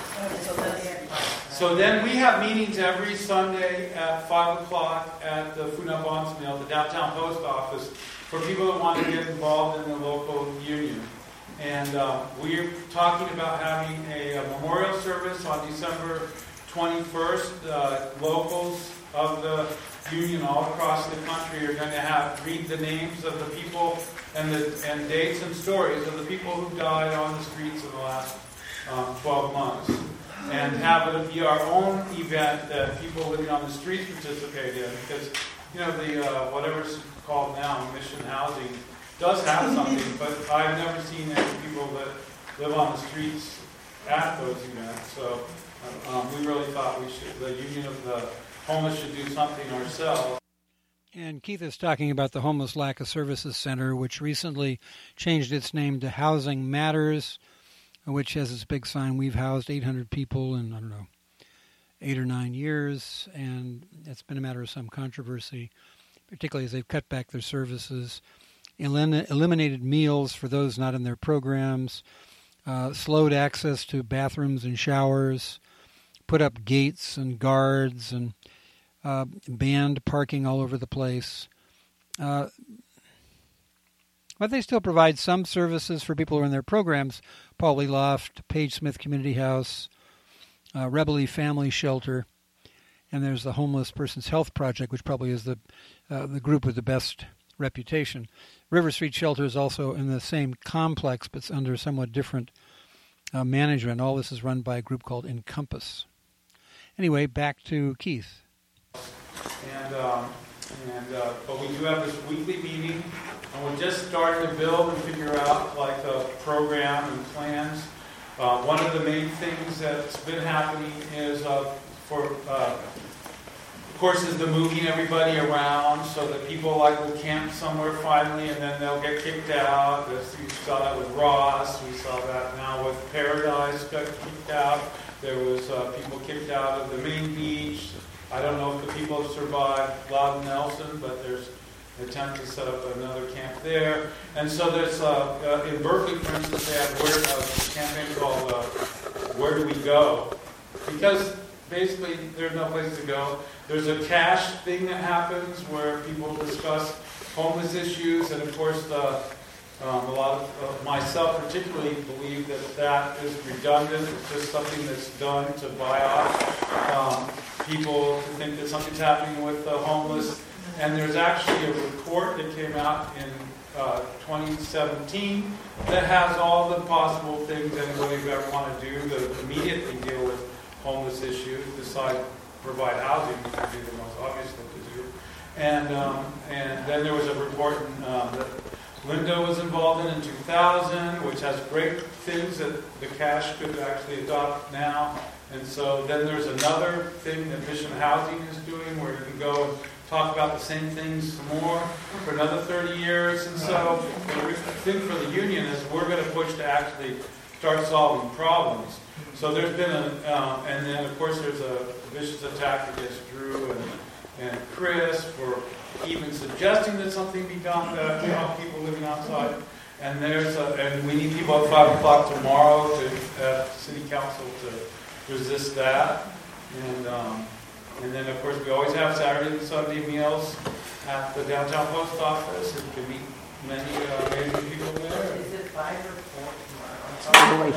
H: So then we have meetings every Sunday at five o'clock at the Food Not Bonds Mill, the downtown post office, for people that want to get involved in the local union. And uh, we're talking about having a, a memorial service on December twenty-first. Uh, locals of the union all across the country are going to have read the names of the people and the and dates and stories of the people who died on the streets in the last um, twelve months, and have it be our own event that people living on the streets participate in, because you know the uh, whatever's called now Mission Housing does have something, but I've never seen any people that live on the streets at those events. So um, we really thought we should, the Union of the Homeless should do something ourselves.
A: And Keith is talking about the Homeless Lack of Services Center, which recently changed its name to Housing Matters, which has this big sign, we've housed eight hundred people in, I don't know, eight or nine years, and it's been a matter of some controversy, particularly as they've cut back their services, elim- eliminated meals for those not in their programs, uh, slowed access to bathrooms and showers, put up gates and guards, and uh, banned parking all over the place. Uh, but they still provide some services for people who are in their programs. Pauli Loft, Page Smith Community House, uh, Rebele Family Shelter, and there's the Homeless Persons Health Project, which probably is the uh, the group with the best reputation. River Street Shelter is also in the same complex, but it's under somewhat different uh, management. All this is run by a group called Encompass. Anyway, back to Keith.
H: And um, and uh, but we do have this weekly meeting, and we're just starting to build and figure out like a program and plans. Uh, one of the main things that's been happening is uh, for uh, of course is the moving everybody around so that people like will camp somewhere finally and then they'll get kicked out. This, we saw that with Ross. We saw that now with Paradise got kicked out. There was uh, people kicked out of the main beach. I don't know if the people have survived Loudon Nelson, but there's an attempt to set up another camp there. And so there's, uh, uh, in Berkeley, for instance, they have where, uh, a campaign called uh, Where Do We Go? Because basically there's no place to go. There's a cash thing that happens where people discuss homeless issues, and of course the Um, a lot of uh, myself particularly believe that that is redundant. It's just something that's done to buy off um, people who think that something's happening with the homeless. And there's actually a report that came out in uh, twenty seventeen that has all the possible things anybody would ever want to do to immediately deal with homeless issues, besides provide housing, which would be the most obvious thing to do. And um, and then there was a report um, that Linda was involved in in two thousand, which has great things that the cash could actually adopt now. And so then there's another thing that Mission Housing is doing where you can go and talk about the same things some more for another thirty years. And so the thing for the union is we're going to push to actually start solving problems. So there's been a, um, and then of course there's a vicious attack against Drew and, and Chris for even suggesting that something be done to help people living outside. And there's a, and we need people at five o'clock tomorrow to uh, city council to resist that. And um, and then of course we always have Saturday and Sunday meals at the downtown post office. And you can meet many uh, amazing people there.
D: Is it five or four tomorrow?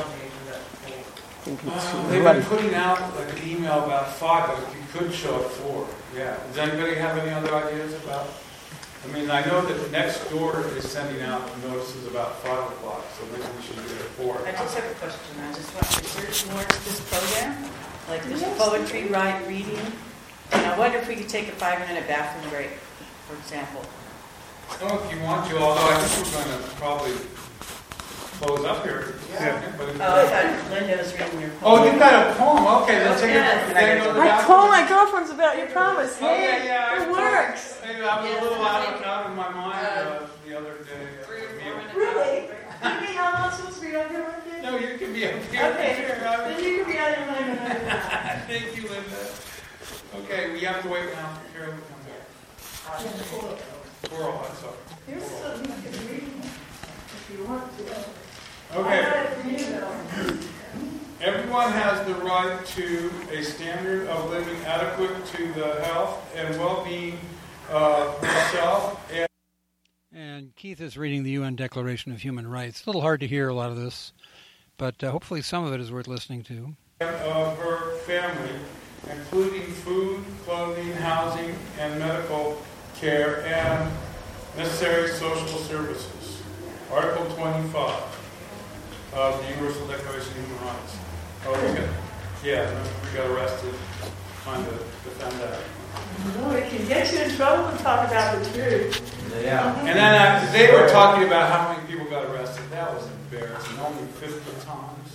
H: Uh, they've been putting out like an email about five, but you could show at four. Yeah. Does anybody have any other ideas about? I mean, I know that next door is sending out notices about five o'clock, so maybe we should do it at four.
D: I just have a question. I just want, is there more to this program? Like there's poetry, write, reading? And I wonder if we could take a five-minute bathroom break, for example.
H: Oh, if you want to, although I think we're going to probably close up here.
D: Yeah. Oh, I thought Linda was reading your poem.
H: Oh, you got a poem? Okay, let's take
D: yes.
H: a break.
P: I told my girlfriends about your promise.
H: Oh, yeah, yeah.
P: It works.
H: Maybe I was yes, a little out of, out of my mind uh, the other day.
D: Three or four minutes.
P: Really? mean I'm not supposed to be up here with you?
H: No, you can be up here.
P: Okay, sure. Then you can be out of my mind.
H: Thank you, Linda. Okay, we have to wait now. Carol comes back. Coral, I'm sorry.
P: Here's something you can read if you want to.
H: Okay.
P: I got it from you, though.
H: Everyone has the right to a standard of living adequate to the health and well-being of himself and
A: And Keith is reading the U N Declaration of Human Rights. It's a little hard to hear a lot of this, but uh, hopefully some of it is worth listening to.
H: of her family, including food, clothing, housing, and medical care, and necessary social services. Article twenty-five of the Universal Declaration of Human Rights. Oh, we got, yeah, we got arrested trying to defend that.
P: No, it can get you in trouble to talk about the truth.
H: Yeah. And then uh, they were talking about how many people got arrested. That was embarrassing. Only fifty times.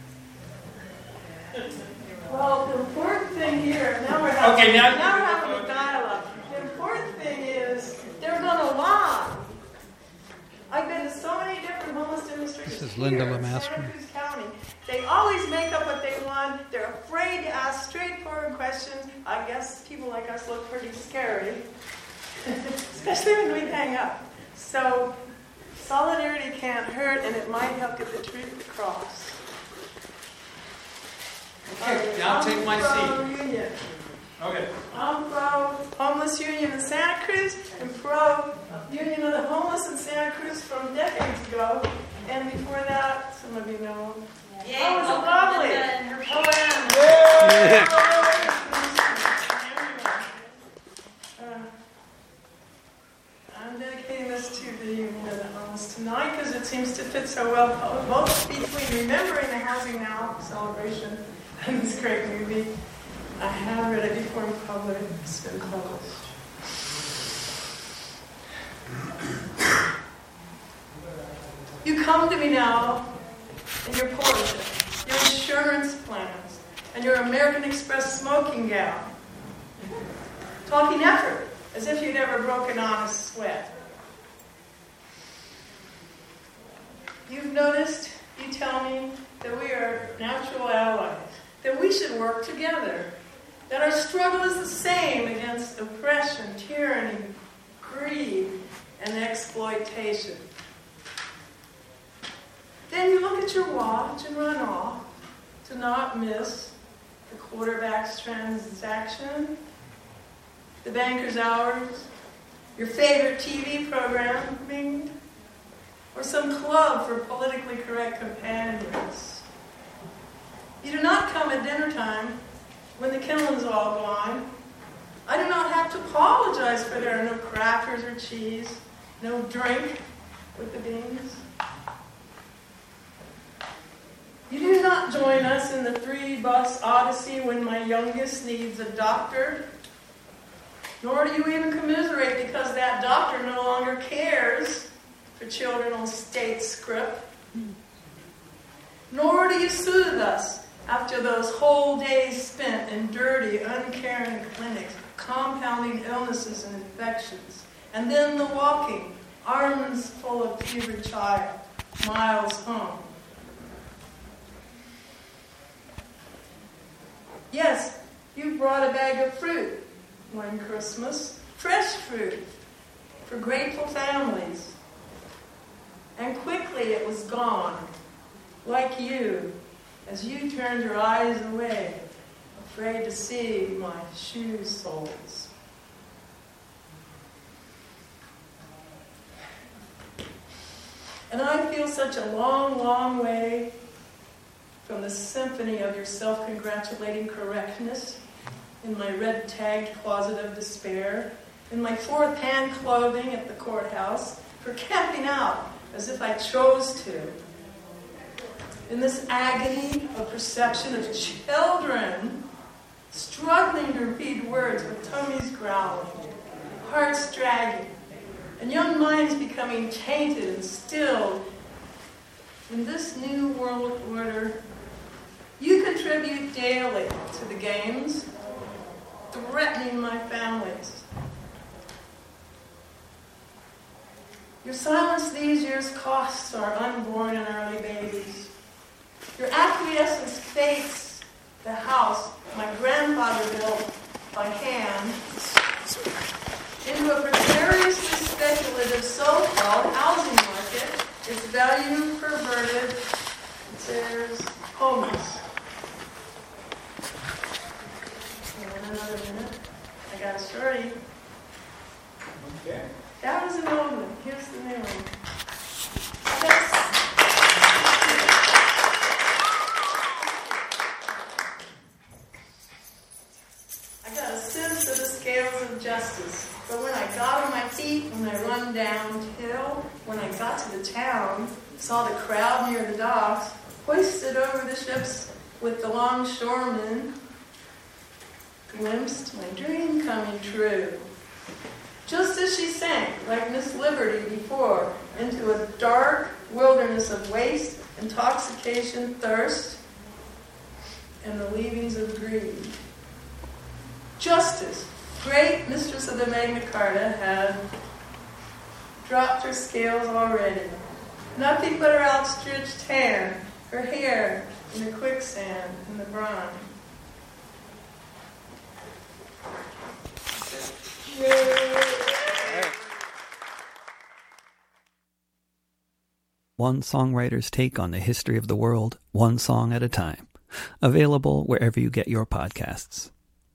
P: Well, the important thing here, now we're having,
H: Okay, now-
P: now we're having a dialogue. The important thing is they're going to lie. I've been to so many different homeless demonstrations
A: This is Linda
P: here in
A: Lemaster.
P: Santa Cruz County. They always make up what they want. They're afraid to ask straightforward questions. I guess people like us look pretty scary, especially when we hang up. So solidarity can't hurt, and it might help get the truth across.
H: Okay, now take my
P: I'm
H: seat.
P: pro-union.
H: Okay.
P: I'm pro homeless union in Santa Cruz and pro union of the homeless in Santa Cruz from decades ago. And before that, some of you know.
B: Yay,
P: That was
B: welcome
P: lovely.
B: Linda and her
P: Oh, yeah. Uh, I'm dedicating this to the union of the homeless tonight because it seems to fit so well both between remembering the Housing Now celebration and this great movie. I have read it before in public. It's been published. You come to me now in your Porsche, your insurance plans, and your American Express smoking gown. Talking effort, as if you'd ever broken honest sweat. You've noticed, you tell me, that we are natural allies, that we should work together, that our struggle is the same against oppression, tyranny, greed, and exploitation. Then you look at your watch and run off to not miss the quarterback's transaction, the banker's hours, your favorite T V programming, or some club for politically correct companions. You do not come at dinner time when the kennel's all gone. I do not have to apologize for there are no crackers or cheese, no drink with the beans. You do not join us in the three-bus odyssey when my youngest needs a doctor, nor do you even commiserate because that doctor no longer cares for children on state script. Nor do you soothe us after those whole days spent in dirty, uncaring clinics, compounding illnesses and infections, and then the walking, arms full of fever child, miles home. Yes, you brought a bag of fruit one Christmas, fresh fruit for grateful families. And quickly it was gone, like you, as you turned your eyes away, afraid to see my shoe soles. And I feel such a long, long way from the symphony of your self-congratulating correctness in my red-tagged closet of despair, in my fourth-hand clothing at the courthouse, for camping out as if I chose to. In this agony of perception of children struggling to read words with tummies growling, hearts dragging, and young minds becoming tainted and stilled. In this new world order, you contribute daily to the games, threatening my families. Your silence these years costs our unborn and early babies. Your acquiescence fates the house my grandfather built by hand into a precariously speculative so-called housing market, its value perverted, there's homeless. In another minute, I got a story.
K: Okay.
P: That was an old one. Here's the new one. I got a sense of the scales of justice. But when I got on my feet, when I run downhill, when I got to the town, saw the crowd near the docks, hoisted over the ships with the longshoremen, glimpsed my dream coming true. Just as she sank, like Miss Liberty before, into a dark wilderness of waste, intoxication, thirst, and the leavings of greed. Justice, great mistress of the Magna Carta, had dropped her scales already. Nothing but her outstretched hand, her hair in the quicksand and the brine.
L: One songwriter's take on the history of the world, one song at a time. Available wherever you get your podcasts.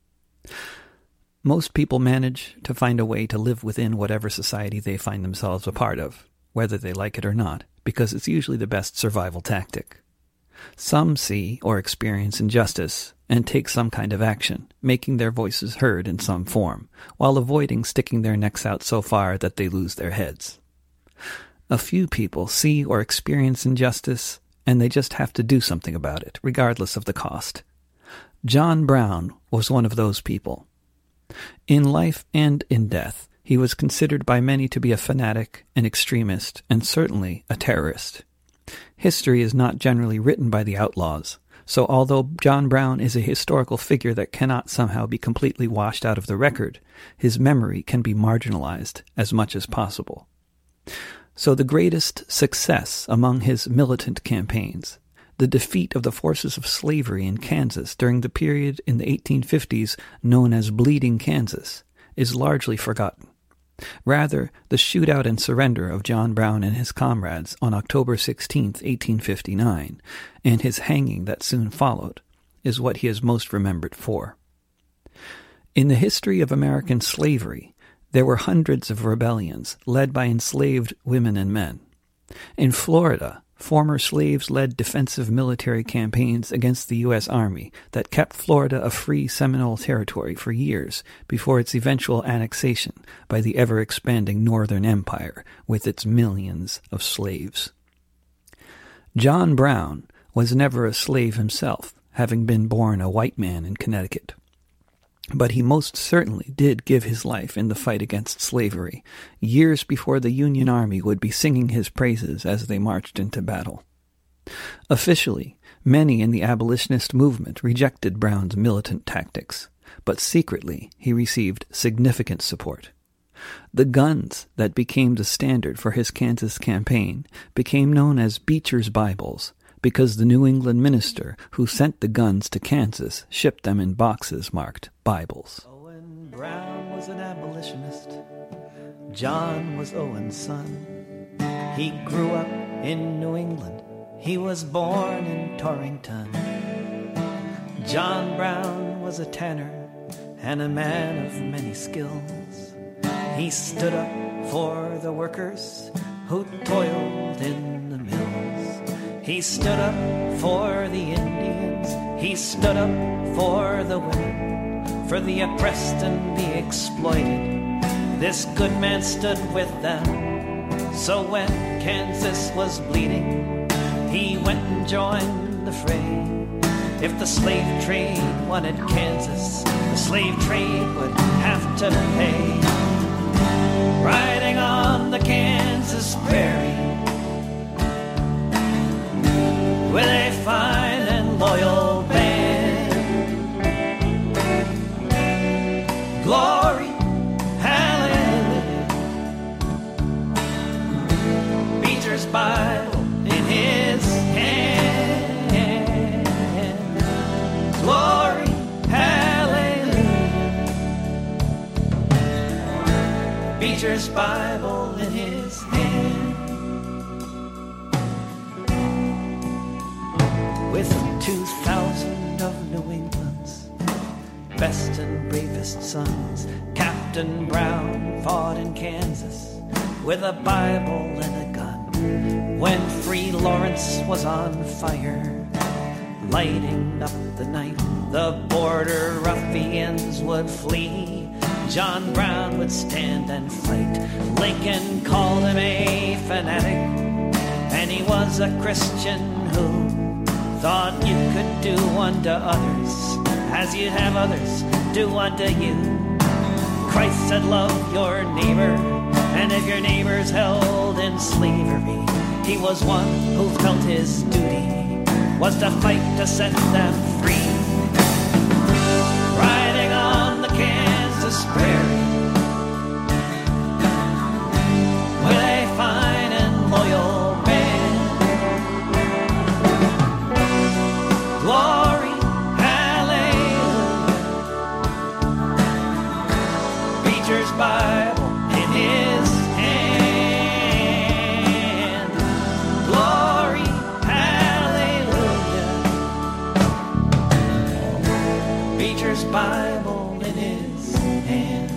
L: Most people manage to find a way to live within whatever society they find themselves a part of, whether they like it or not, because it's usually the best survival tactic. Some see or experience injustice and take some kind of action, making their voices heard in some form, while avoiding sticking their necks out so far that they lose their heads. A few people see or experience injustice, and they just have to do something about it, regardless of the cost. John Brown was one of those people. In life and in death, he was considered by many to be a fanatic, an extremist, and certainly a terrorist. History is not generally written by the outlaws, so although John Brown is a historical figure that cannot somehow be completely washed out of the record, his memory can be marginalized as much as possible. So the greatest success among his militant campaigns, the defeat of the forces of slavery in Kansas during the period in the eighteen fifties known as Bleeding Kansas, is largely forgotten. Rather, the shootout and surrender of John Brown and his comrades on October sixteenth, eighteen fifty-nine, and his hanging that soon followed, is what he is most remembered for. In the history of American slavery, there were hundreds of rebellions led by enslaved women and men. In Florida, former slaves led defensive military campaigns against the U S Army that kept Florida a free Seminole territory for years before its eventual annexation by the ever-expanding Northern Empire with its millions of slaves. John Brown was never a slave himself, having been born a white man in Connecticut. But he most certainly did give his life in the fight against slavery, years before the Union Army would be singing his praises as they marched into battle. Officially, many in the abolitionist movement rejected Brown's militant tactics, but secretly he received significant support. The guns that became the standard for his Kansas campaign became known as Beecher's Bibles, because the New England minister who sent the guns to Kansas shipped them in boxes marked Bibles.
Q: Owen Brown was an abolitionist. John was Owen's son. He grew up in New England. He was born in Torrington. John Brown was a tanner and a man of many skills. He stood up for the workers who toiled in the mills. He stood up for the Indians. He stood up for the women, for the oppressed and the exploited. This good man stood with them. So when Kansas was bleeding, he went and joined the fray. If the slave trade wanted Kansas, the slave trade would have to pay. Riding on the Kansas prairie with a fine and loyal band. Glory, hallelujah. Beecher's Bible in his hand. With two thousand of New England's best and bravest sons, Captain Brown fought in Kansas with a Bible and a gun. When free Lawrence was on fire, lighting up the night, the border ruffians would flee. John Brown would stand and fight. Lincoln called him a fanatic, and he was a Christian who thought you could do unto others as you'd have others do unto you. Christ said, love your neighbor, and if your neighbor's held in slavery, he was one who felt his duty was to fight to set them free. Riding on the Kansas prairie with a fine and loyal band. Glory, hallelujah. Beecher's Bible in his hand. Glory, hallelujah. Beecher's Bible in his hand.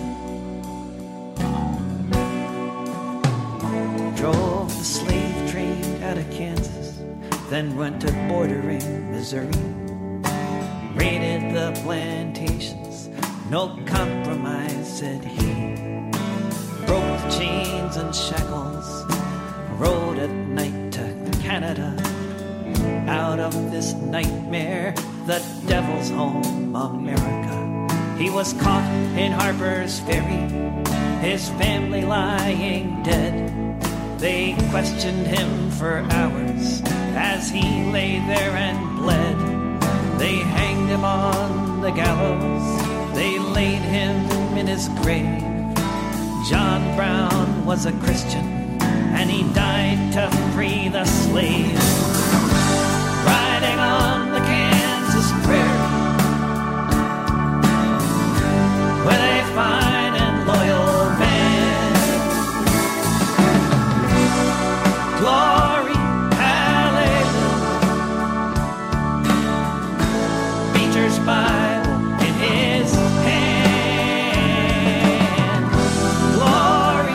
Q: Drove the slave trade out of Kansas, then went to bordering Missouri. Raided the plantations, no compromise, said he. Broke the chains and shackles, rode at night to Canada. Out of this nightmare, the devil's home, America. He was caught in Harper's Ferry, his family lying dead. They questioned him for hours as he lay there and bled. They hanged him on the gallows, they laid him in his grave. John Brown was a Christian, and he died to free the slaves. Riding on the Kansas prairie with a fine and loyal band. Glory, hallelujah. Beecher's Bible in his hand. Glory,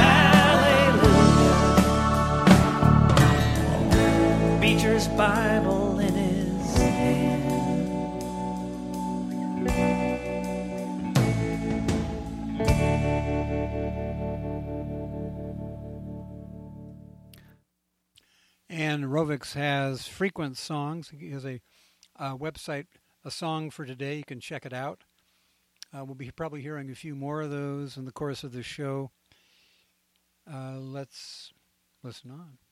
Q: hallelujah. Beecher's Bible in his hand.
A: And Rovix has frequent songs. He has a, a website, A Song for Today. You can check it out. Uh, we'll be probably hearing a few more of those in the course of the show. Uh, let's listen on.